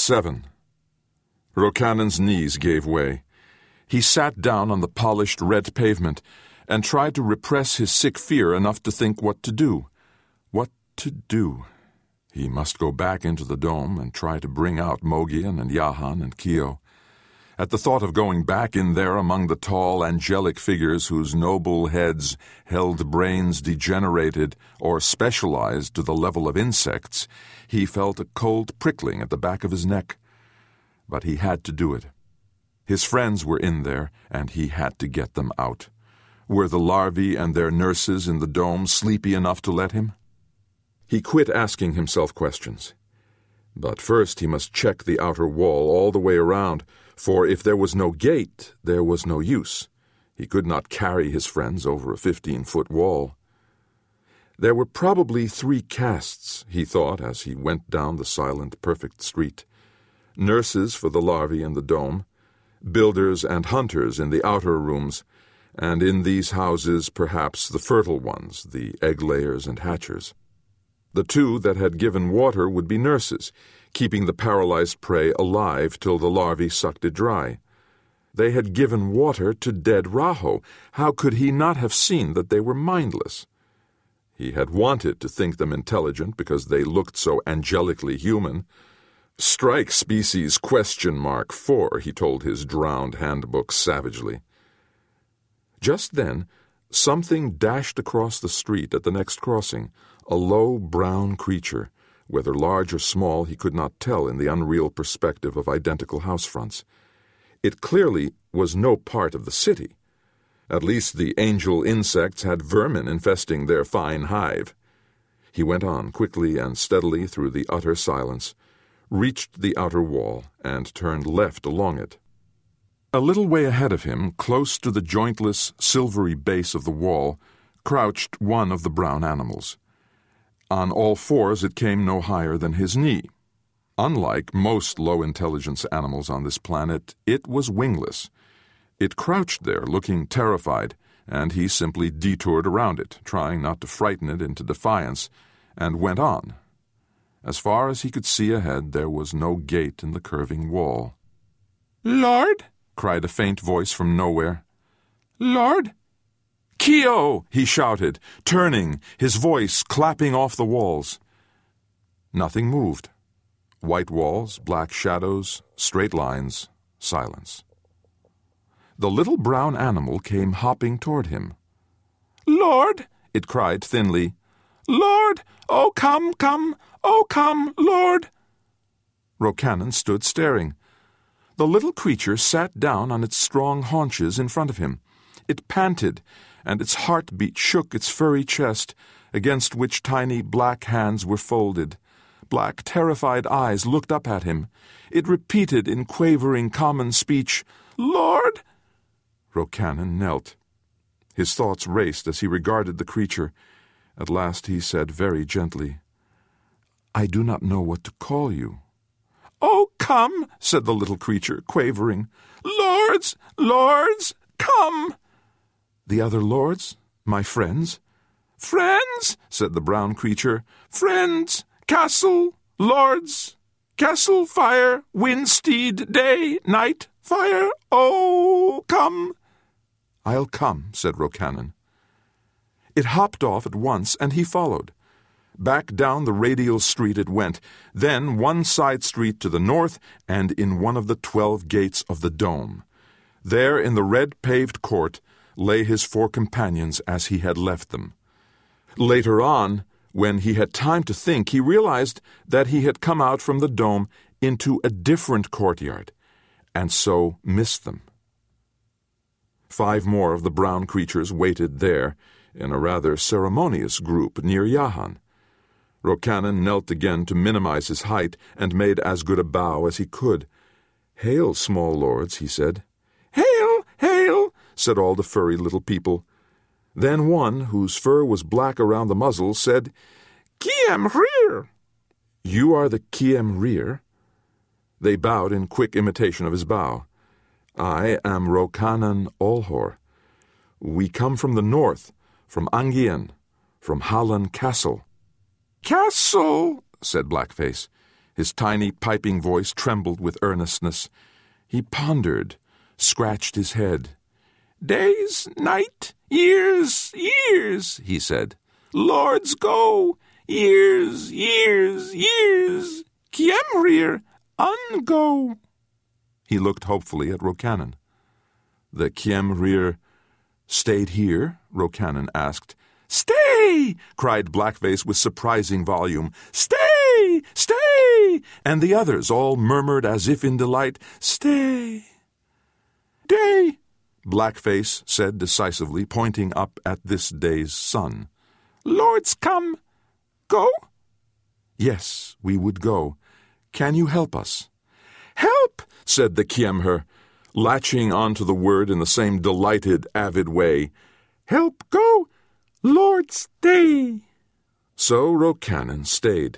7. Rocannon's knees gave way. He sat down on the polished red pavement and tried to repress his sick fear enough to think what to do. What to do? He must go back into the dome and try to bring out Mogian and Yahan and Kio. At the thought of going back in there among the tall, angelic figures whose noble heads held brains degenerated or specialized to the level of insects, he felt a cold prickling at the back of his neck. But he had to do it. His friends were in there, and he had to get them out. Were the larvae and their nurses in the dome sleepy enough to let him? He quit asking himself questions. But first he must check the outer wall all the way around, for if there was no gate, there was no use. He could not carry his friends over a 15-foot wall. There were probably 3 castes, he thought as he went down the silent, perfect street. Nurses for the larvae in the dome, builders and hunters in the outer rooms, and in these houses perhaps the fertile ones, the egg-layers and hatchers. The 2 that had given water would be nurses, keeping the paralyzed prey alive till the larvae sucked it dry. They had given water to dead Raho. How could he not have seen that they were mindless? He had wanted to think them intelligent because they looked so angelically human. Strike species ?4, he told his drowned handbook savagely. Just then, something dashed across the street at the next crossing, a low brown creature. Whether large or small, he could not tell in the unreal perspective of identical house fronts. It clearly was no part of the city. At least the angel insects had vermin infesting their fine hive. He went on quickly and steadily through the utter silence, reached the outer wall, and turned left along it. A little way ahead of him, close to the jointless, silvery base of the wall, crouched one of the brown animals. On all fours it came no higher than his knee. Unlike most low-intelligence animals on this planet, it was wingless. It crouched there, looking terrified, and he simply detoured around it, trying not to frighten it into defiance, and went on. As far as he could see ahead, there was no gate in the curving wall. "Lord!" cried a faint voice from nowhere. "Lord!" "Kio!" he shouted, turning, his voice clapping off the walls. Nothing moved. White walls, black shadows, straight lines, silence. The little brown animal came hopping toward him. "Lord!" it cried thinly. "Lord! Oh, come, come! Oh, come, Lord!" Rokannon stood staring. The little creature sat down on its strong haunches in front of him. It panted, and its heartbeat shook its furry chest, against which tiny black hands were folded. Black, terrified eyes looked up at him. It repeated in quavering common speech, "Lord!" Rokannon knelt. His thoughts raced as he regarded the creature. At last he said very gently, "I do not know what to call you." "Oh, come," said the little creature, quavering. "Lords, lords, come." "The other lords? My friends?" "Friends," said the brown creature. "Friends, castle, lords, castle, fire, wind, steed, day, night, fire, oh, come." "I'll come," said Rokannon. It hopped off at once, and he followed. Back down the radial street it went, then one side street to the north, and in one of the 12 gates of the dome. There in the red-paved court lay his 4 companions as he had left them. Later on, when he had time to think, he realized that he had come out from the dome into a different courtyard, and so missed them. 5 more of the brown creatures waited there, in a rather ceremonious group near Yahan. Rokannon knelt again to minimize his height and made as good a bow as he could. "Hail, small lords," he said. "Hail, hail," said all the furry little people. Then one, whose fur was black around the muzzle, said, "Kiem Rir." "You are the Kiem Rir?" They bowed in quick imitation of his bow. "I am Rokannon Olhor. We come from the north, from Angian, from Hallan Castle." "Castle," said Blackface. His tiny, piping voice trembled with earnestness. He pondered, scratched his head. "Days, night, years, years," he said. "Lords go, years, years, years. Kiemrir, ungo." He looked hopefully at Rokanan. "The Kiemrir stayed here?" Rokanan asked. "Stay!" cried Blackface with surprising volume. "Stay! Stay!" And the others all murmured as if in delight, "Stay!" "Day!" Blackface said decisively, pointing up at this day's sun. "Lords come. Go?" "Yes, we would go. Can you help us?" "Help!" said the Kiemher, latching onto the word in the same delighted, avid way. "Help go! Lord stay!" So Rokanan stayed,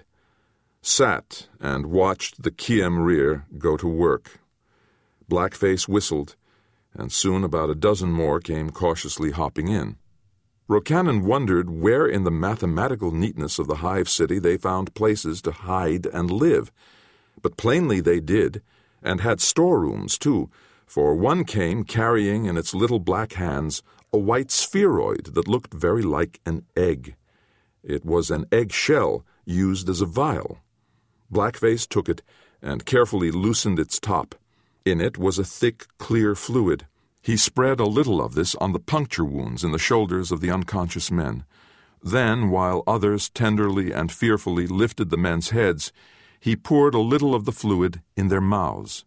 sat and watched the Kiemrir go to work. Blackface whistled, and soon about a dozen more came cautiously hopping in. Rokanan wondered where in the mathematical neatness of the hive city they found places to hide and live. But plainly they did, and had storerooms too, for one came carrying in its little black hands a white spheroid that looked very like an egg. It was an egg shell used as a vial. Blackface took it and carefully loosened its top. In it was a thick, clear fluid. He spread a little of this on the puncture wounds in the shoulders of the unconscious men. Then, while others tenderly and fearfully lifted the men's heads, he poured a little of the fluid in their mouths.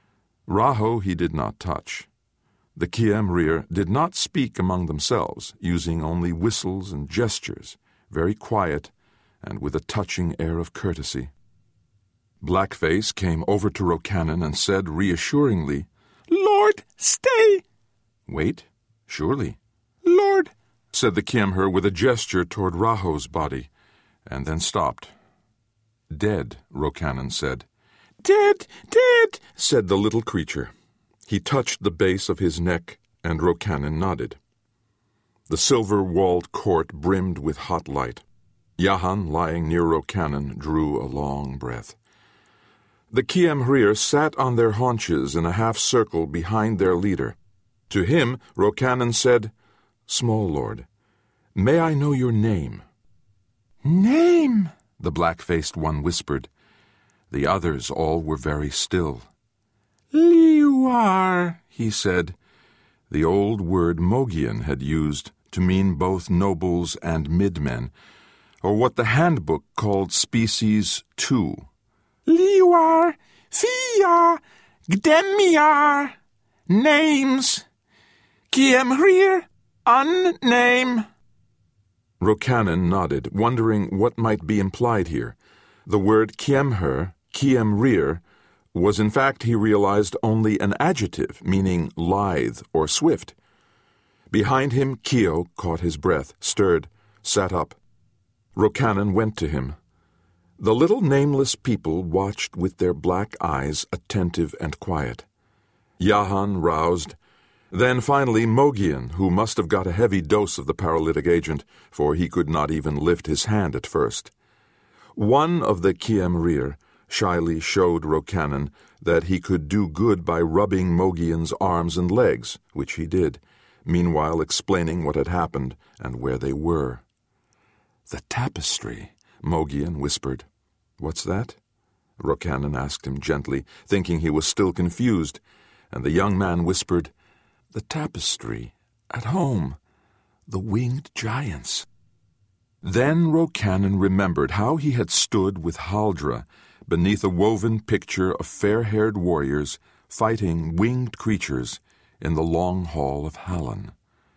Raho he did not touch. The Kiemrir did not speak among themselves, using only whistles and gestures, very quiet and with a touching air of courtesy. Blackface came over to Rokanan and said reassuringly, "Lord, stay!" "Wait, surely." "Lord," said the Kiemher with a gesture toward Raho's body, and then stopped. "Dead," Rokanan said. "Dead, dead," said the little creature. He touched the base of his neck, and Rokanan nodded. The silver-walled court brimmed with hot light. Yahan, lying near Rokanan, drew a long breath. The Kiemhrir sat on their haunches in a half-circle behind their leader. To him, Rokanan said, "Small lord, may I know your name?" "Name?" the black-faced one whispered. The others all were very still. "Liuar," he said, the old word Mogian had used to mean both nobles and midmen, or what the handbook called species 2. "Liuar, Fia, Gdemiar, names, Kiemhrir, unname." Rokanan nodded, wondering what might be implied here. The word Kiemher, Kiemrir, was in fact, he realized, only an adjective, meaning lithe or swift. Behind him, Kio caught his breath, stirred, sat up. Rokanan went to him. The little nameless people watched with their black eyes, attentive and quiet. Yahan roused. Then finally Mogian, who must have got a heavy dose of the paralytic agent, for he could not even lift his hand at first. One of the Kiemhrir shyly showed Rokanan that he could do good by rubbing Mogian's arms and legs, which he did, meanwhile explaining what had happened and where they were. "The tapestry," Mogian whispered. "What's that?" Rokanan asked him gently, thinking he was still confused, and the young man whispered, "The tapestry, at home, the winged giants." Then Rokanan remembered how he had stood with Haldra beneath a woven picture of fair-haired warriors fighting winged creatures in the long hall of Hallan.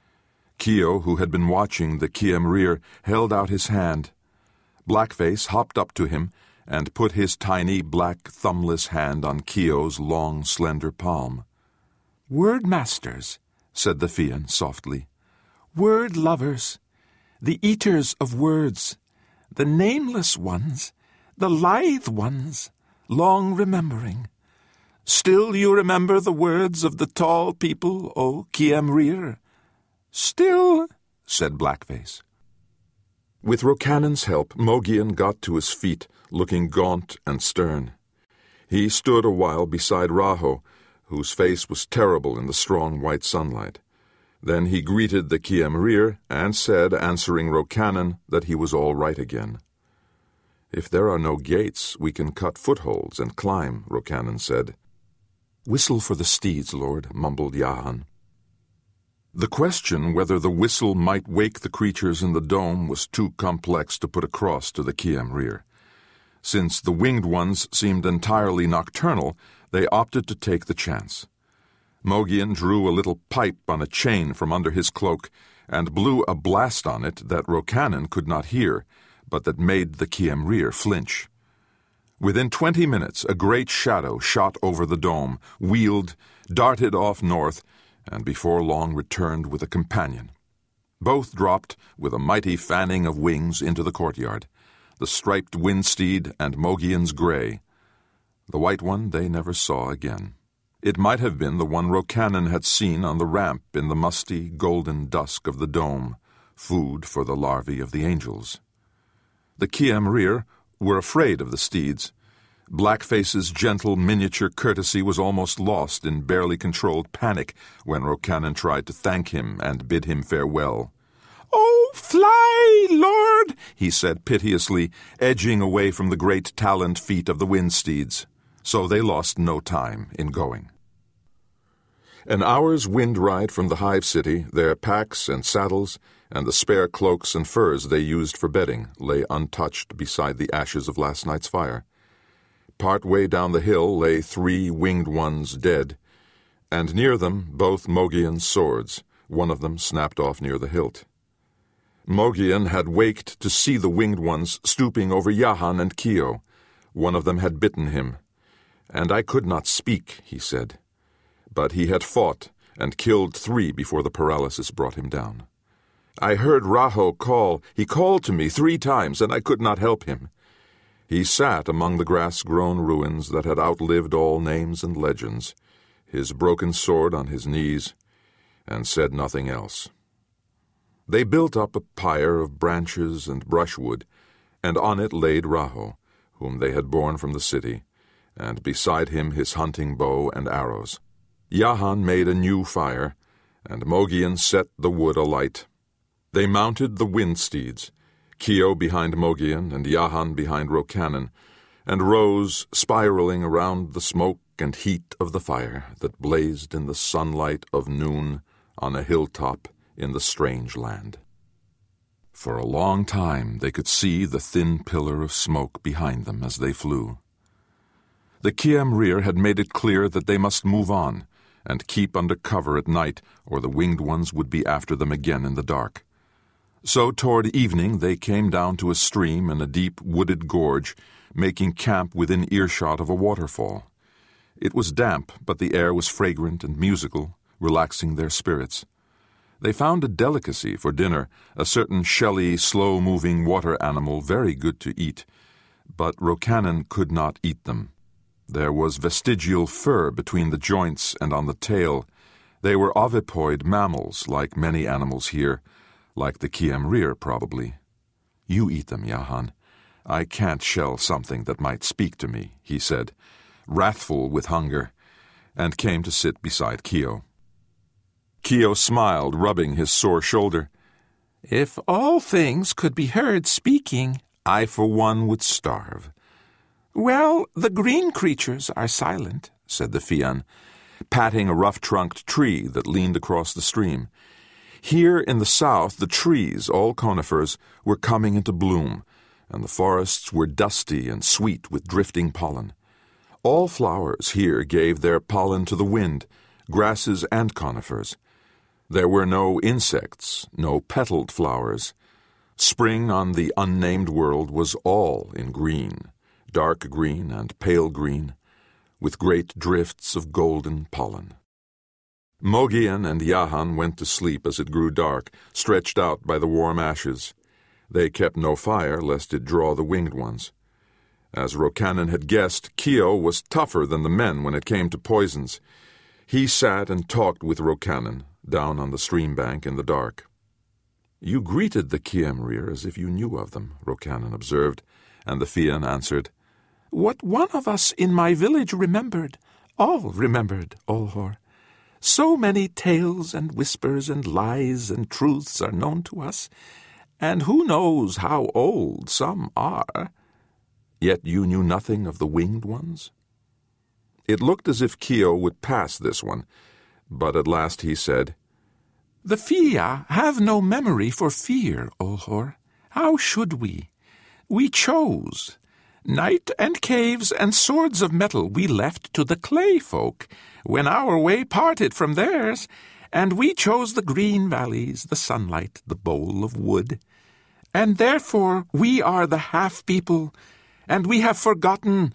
Kio, who had been watching the Kiemhrir, held out his hand. Blackface hopped up to him and put his tiny black thumbless hand on Kio's long, slender palm. "Word masters," said the Fian softly. "Word lovers, the eaters of words, the nameless ones, the lithe ones, long remembering. Still you remember the words of the tall people, O Kiemhrir?" "Still," said Blackface. With Rokanan's help, Mogian got to his feet, looking gaunt and stern. He stood a while beside Raho, whose face was terrible in the strong white sunlight. Then he greeted the Kiamrir and said, answering Rokanan, that he was all right again. "If there are no gates, we can cut footholds and climb," Rokanan said. "Whistle for the steeds, Lord," mumbled Yahan. The question whether the whistle might wake the creatures in the dome was too complex to put across to the Kiamrir. Since the winged ones seemed entirely nocturnal, they opted to take the chance. Mogian drew a little pipe on a chain from under his cloak and blew a blast on it that Rokanan could not hear, but that made the Kiamrir flinch. Within 20 minutes, a great shadow shot over the dome, wheeled, darted off north, and before long returned with a companion. Both dropped with a mighty fanning of wings into the courtyard, the striped windsteed and Mogian's grey. The white one they never saw again. It might have been the one Rokanan had seen on the ramp in the musty, golden dusk of the dome, food for the larvae of the angels. The Kiamrir were afraid of the steeds. Blackface's gentle miniature courtesy was almost lost in barely controlled panic when Rokanan tried to thank him and bid him farewell. "Oh, fly, Lord," he said piteously, edging away from the great taloned feet of the wind steeds. So they lost no time in going. An hour's wind ride from the hive city, their packs and saddles, and the spare cloaks and furs they used for bedding lay untouched beside the ashes of last night's fire. Part way down the hill lay 3 winged ones dead, and near them both Mogian's swords, one of them snapped off near the hilt. Mogian had waked to see the winged ones stooping over Yahan and Kio. One of them had bitten him. "And I could not speak," he said. But he had fought and killed 3 before the paralysis brought him down. "I heard Raho call. He called to me 3 times, and I could not help him." He sat among the grass-grown ruins that had outlived all names and legends, his broken sword on his knees, and said nothing else. They built up a pyre of branches and brushwood, and on it laid Raho, whom they had borne from the city, and beside him his hunting bow and arrows. Yahan made a new fire, and Mogian set the wood alight. They mounted the wind steeds, Kio behind Mogian and Yahan behind Rokanan, and rose, spiraling around the smoke and heat of the fire that blazed in the sunlight of noon on a hilltop in the strange land. For a long time they could see the thin pillar of smoke behind them as they flew. The Kiamrir had made it clear that they must move on and keep under cover at night, or the winged ones would be after them again in the dark. So toward evening they came down to a stream in a deep wooded gorge, making camp within earshot of a waterfall. It was damp, but the air was fragrant and musical, relaxing their spirits. They found a delicacy for dinner, a certain shelly, slow-moving water animal very good to eat, but Rokanan could not eat them. There was vestigial fur between the joints and on the tail. They were ovipoid mammals, like many animals here, like the Kiamrir, probably. "You eat them, Yahan. I can't shell something that might speak to me," he said, wrathful with hunger, and came to sit beside Kio. Kio smiled, rubbing his sore shoulder. "If all things could be heard speaking, I for one would starve." "Well, the green creatures are silent," said the Fian, patting a rough-trunked tree that leaned across the stream. Here in the south, the trees, all conifers, were coming into bloom, and the forests were dusty and sweet with drifting pollen. All flowers here gave their pollen to the wind, grasses and conifers. There were no insects, no petaled flowers. Spring on the unnamed world was all in green, dark green and pale green, with great drifts of golden pollen. Mogian and Yahan went to sleep as it grew dark, stretched out by the warm ashes. They kept no fire, lest it draw the winged ones. As Rokanan had guessed, Kio was tougher than the men when it came to poisons. He sat and talked with Rokanan, down on the stream bank in the dark. "You greeted the Kiamrir as if you knew of them," Rokanan observed, And the Fian answered, "What one of us in my village remembered, all remembered, Olhor. So many tales and whispers and lies and truths are known to us, and who knows how old some are." "Yet you knew nothing of the winged ones?" It looked as if Keo would pass this one, but at last he said, "The Fia have no memory for fear, Olhor. How should we? We chose. Night and caves and swords of metal we left to the clay folk when our way parted from theirs, and we chose the green valleys, the sunlight, the bowl of wood. And therefore we are the half-people, and we have forgotten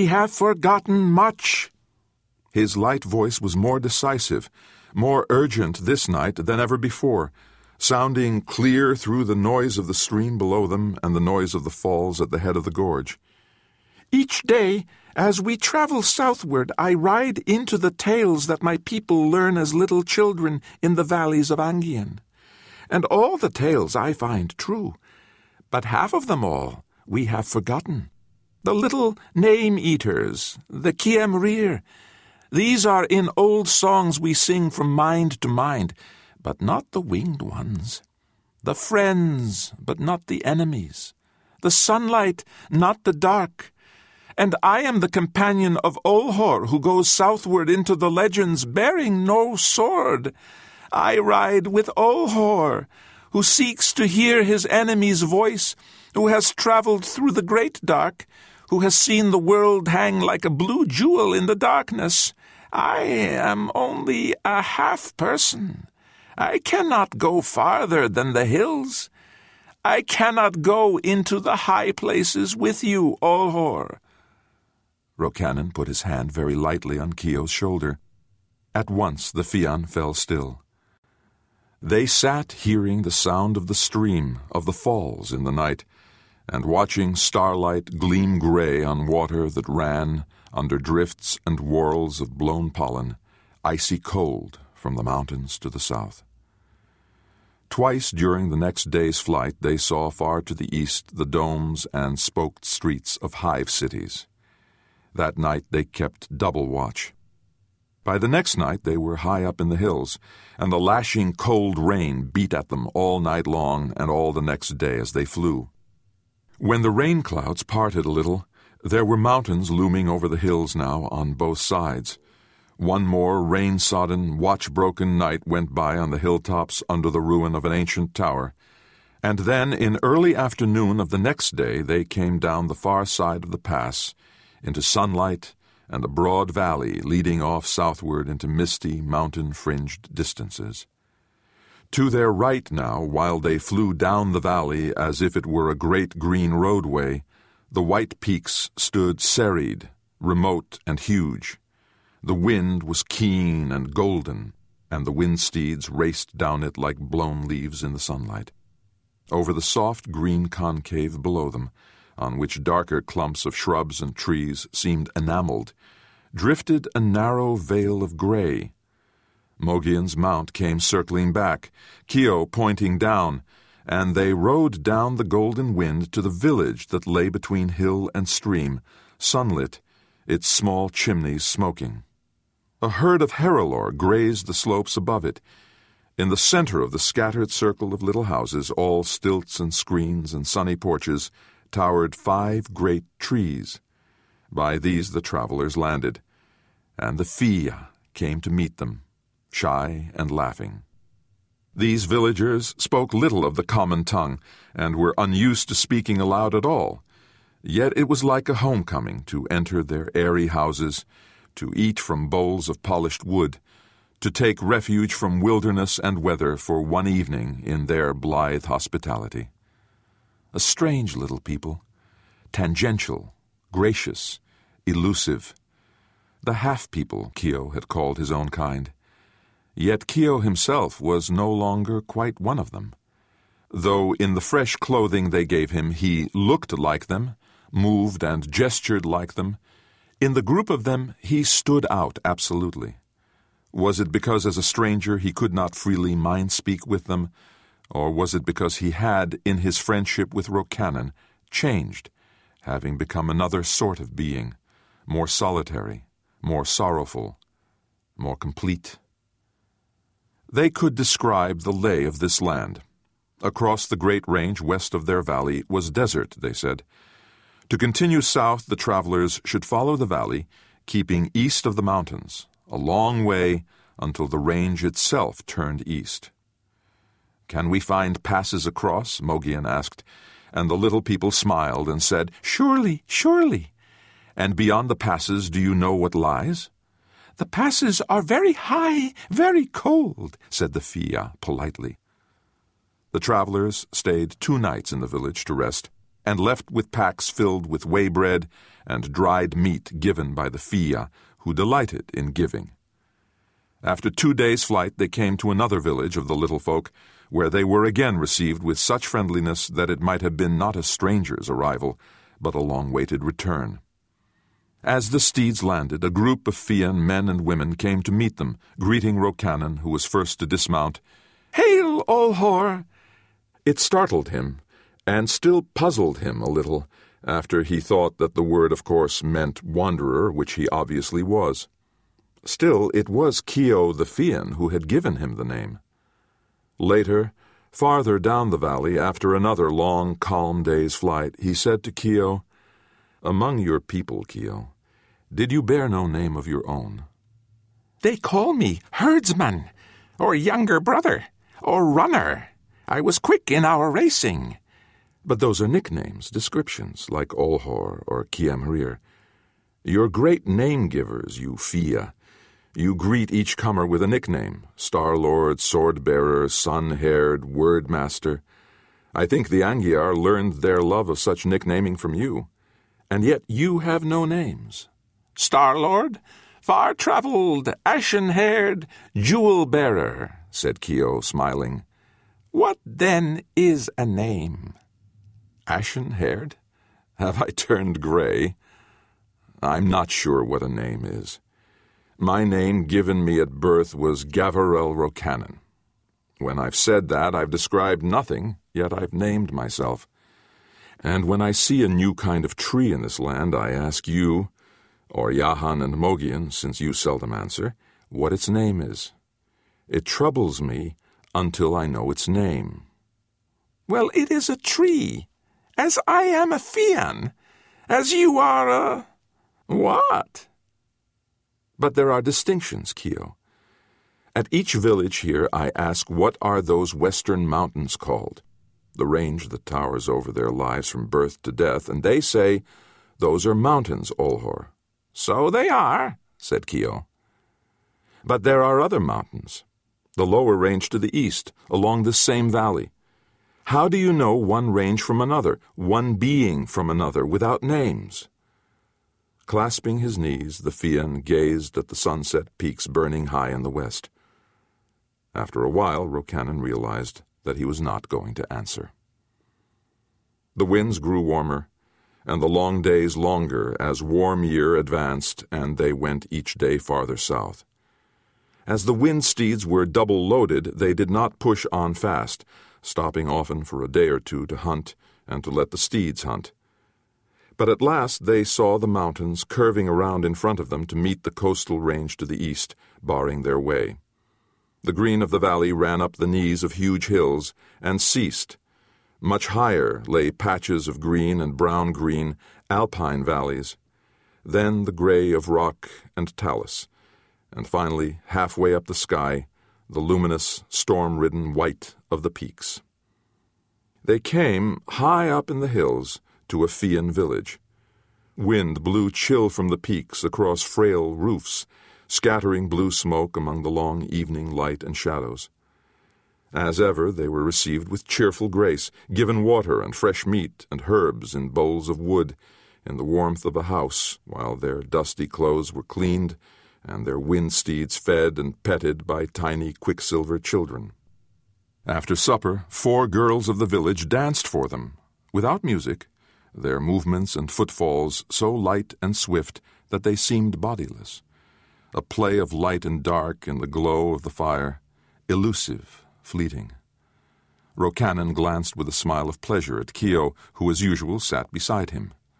much." His light voice was more decisive, more urgent this night than ever before, sounding clear through the noise of the stream below them and the noise of the falls at the head of the gorge. "Each day, as we travel southward, I ride into the tales that my people learn as little children in the valleys of Angian. And all the tales I find true, but half of them all we have forgotten. The little name-eaters, the Kiemrir, these are in old songs we sing from mind to mind, but not the winged ones. The friends, but not the enemies. The sunlight, not the dark. And I am the companion of Olhor, who goes southward into the legends, bearing no sword. I ride with Olhor, who seeks to hear his enemy's voice, who has traveled through the great dark, who has seen the world hang like a blue jewel in the darkness. I am only a half-person. I cannot go farther than the hills. I cannot go into the high places with you, Olhor." Rokanan put his hand very lightly on Keo's shoulder. At once the Fian fell still. They sat hearing the sound of the stream, of the falls in the night, and watching starlight gleam gray on water that ran under drifts and whorls of blown pollen, icy cold from the mountains to the south. Twice during the next day's flight they saw far to the east the domes and spoked streets of hive cities. That night they kept double watch. By the next night they were high up in the hills, and the lashing cold rain beat at them all night long and all the next day as they flew. When the rain clouds parted a little, there were mountains looming over the hills now on both sides. One more rain-sodden, watch-broken night went by on the hilltops under the ruin of an ancient tower, and then in early afternoon of the next day they came down the far side of the pass into sunlight and a broad valley leading off southward into misty, mountain-fringed distances. To their right now, while they flew down the valley as if it were a great green roadway, the white peaks stood serried, remote and huge. The wind was keen and golden, and the wind steeds raced down it like blown leaves in the sunlight. Over the soft green concave below them, on which darker clumps of shrubs and trees seemed enameled, drifted a narrow veil of gray. Mogian's mount came circling back, Keo pointing down, and they rode down the golden wind to the village that lay between hill and stream, sunlit, its small chimneys smoking. A herd of Herolor grazed the slopes above it. In the center of the scattered circle of little houses, all stilts and screens and sunny porches, towered 5 great trees. By these the travelers landed, and the Fia came to meet them, shy and laughing. These villagers spoke little of the common tongue, and were unused to speaking aloud at all. Yet it was like a homecoming to enter their airy houses, to eat from bowls of polished wood, to take refuge from wilderness and weather for one evening in their blithe hospitality. A strange little people, tangential, gracious, elusive. The half-people, Keo had called his own kind. Yet Keo himself was no longer quite one of them. Though in the fresh clothing they gave him he looked like them, moved and gestured like them, in the group of them he stood out absolutely. Was it because as a stranger he could not freely mind-speak with them, or was it because he had, in his friendship with Rokanan, changed, having become another sort of being, more solitary, more sorrowful, more complete. They could describe the lay of this land. Across the great range west of their valley was desert, they said. To continue south, the travelers should follow the valley, keeping east of the mountains, a long way until the range itself turned east. "Can we find passes across?" Mogian asked, and the little people smiled and said, "Surely, surely." "And beyond the passes, do you know what lies?" "The passes are very high, very cold," said the Fia politely. The travelers stayed 2 nights in the village to rest, and left with packs filled with whey bread and dried meat given by the Fia, who delighted in giving. After 2 days' flight, they came to another village of the little folk, where they were again received with such friendliness that it might have been not a stranger's arrival, but a long-waited return. As the steeds landed, a group of Fian men and women came to meet them, greeting Rokanan, who was first to dismount. "Hail, Olhor!" It startled him, and still puzzled him a little, after he thought that the word, of course, meant wanderer, which he obviously was. Still, it was Kio the Fian who had given him the name. Later, farther down the valley, after another long, calm day's flight, he said to Kio, "Among your people, Kio, did you bear no name of your own?" "They call me herdsman, or younger brother, or runner. I was quick in our racing." "But those are nicknames, descriptions, like Olhor or Kiamrir. You're great name-givers, you Fia. You greet each comer with a nickname: Star-Lord, Sword-Bearer, Sun-Haired, Word-Master. I think the Angiar learned their love of such nicknaming from you. And yet you have no names." "Star-Lord, far-travelled, ashen-haired, jewel-bearer," said Kio, smiling. "What, then, is a name?" "Ashen-haired? Have I turned gray? I'm not sure what a name is. My name given me at birth was Gavarel Rokanan. When I've said that, I've described nothing, yet I've named myself. And when I see a new kind of tree in this land, I ask you, or Yahan and Mogian, since you seldom answer, what its name is. It troubles me until I know its name." "Well, it is a tree, as I am a Fian, as you are a... what?" "But there are distinctions, Kio. At each village here I ask, what are those western mountains called? The range that towers over their lives from birth to death, and they say, those are mountains, Olhor." "So they are," said Kio. "But there are other mountains, the lower range to the east, along this same valley. How do you know one range from another, one being from another, without names?" Clasping his knees, the Fian gazed at the sunset peaks burning high in the west. After a while, Rokanan realized that he was not going to answer. The winds grew warmer, and the long days longer as warm year advanced and they went each day farther south. As the wind steeds were double-loaded, they did not push on fast, stopping often for a day or two to hunt and to let the steeds hunt. But at last they saw the mountains curving around in front of them to meet the coastal range to the east, barring their way. The green of the valley ran up the knees of huge hills and ceased. Much higher lay patches of green and brown-green alpine valleys, then the gray of rock and talus, and finally, halfway up the sky, the luminous, storm-ridden white of the peaks. They came, high up in the hills, to a Fian village. Wind blew chill from the peaks across frail roofs, scattering blue smoke among the long evening light and shadows. As ever, they were received with cheerful grace, given water and fresh meat and herbs in bowls of wood, in the warmth of a house, while their dusty clothes were cleaned and their wind steeds fed and petted by tiny quicksilver children. After supper, 4 girls of the village danced for them, without music, their movements and footfalls so light and swift that they seemed bodiless, a play of light and dark in the glow of the fire, elusive, fleeting. Rokanan glanced with a smile of pleasure at Kio, who as usual sat beside him.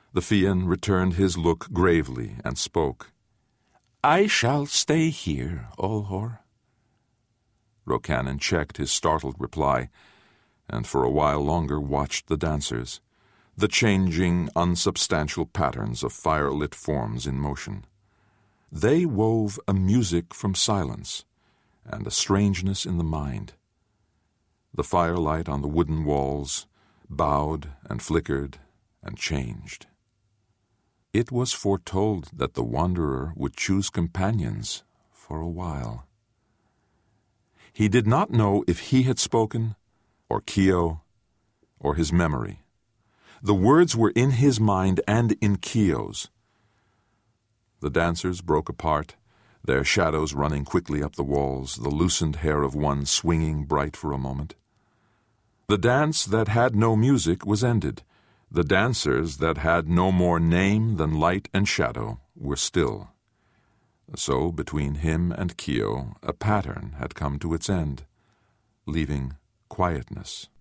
The Fian returned his look gravely and spoke. I shall stay here, Olhor. Rokanan checked his startled reply, and for a while longer watched the dancers, the changing, unsubstantial patterns of fire-lit forms in motion. They wove a music from silence, and a strangeness in the mind. The firelight on the wooden walls bowed and flickered and changed. It was foretold that the wanderer would choose companions for a while. He did not know if he had spoken, or Keo, or his memory. The words were in his mind and in Keo's. The dancers broke apart, their shadows running quickly up the walls, the loosened hair of one swinging bright for a moment. The dance that had no music was ended. The dancers that had no more name than light and shadow were still. So between him and Keo a pattern had come to its end, leaving quietness.